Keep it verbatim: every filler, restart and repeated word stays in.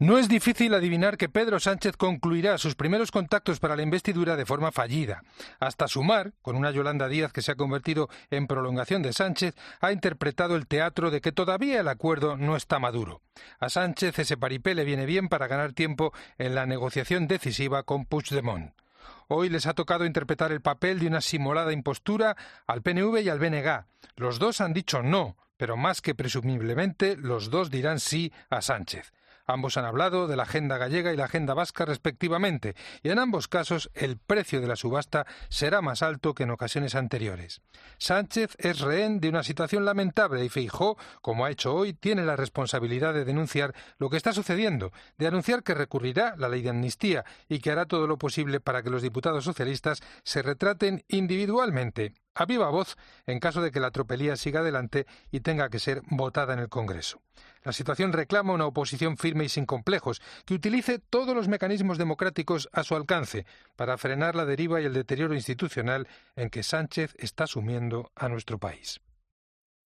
No es difícil adivinar que Pedro Sánchez concluirá sus primeros contactos para la investidura de forma fallida. Hasta Sumar, con una Yolanda Díaz que se ha convertido en prolongación de Sánchez, ha interpretado el teatro de que todavía el acuerdo no está maduro. A Sánchez ese paripé le viene bien para ganar tiempo en la negociación decisiva con Puigdemont. Hoy les ha tocado interpretar el papel de una simulada impostura al P N V y al B N G. Los dos han dicho no, pero más que presumiblemente, los dos dirán sí a Sánchez. Ambos han hablado de la agenda gallega y la agenda vasca respectivamente, y en ambos casos el precio de la subasta será más alto que en ocasiones anteriores. Sánchez es rehén de una situación lamentable y Feijóo, como ha hecho hoy, tiene la responsabilidad de denunciar lo que está sucediendo, de anunciar que recurrirá la ley de amnistía y que hará todo lo posible para que los diputados socialistas se retraten individualmente, a viva voz, en caso de que la tropelía siga adelante y tenga que ser votada en el Congreso. La situación reclama una oposición firme y sin complejos, que utilice todos los mecanismos democráticos a su alcance para frenar la deriva y el deterioro institucional en que Sánchez está sumiendo a nuestro país.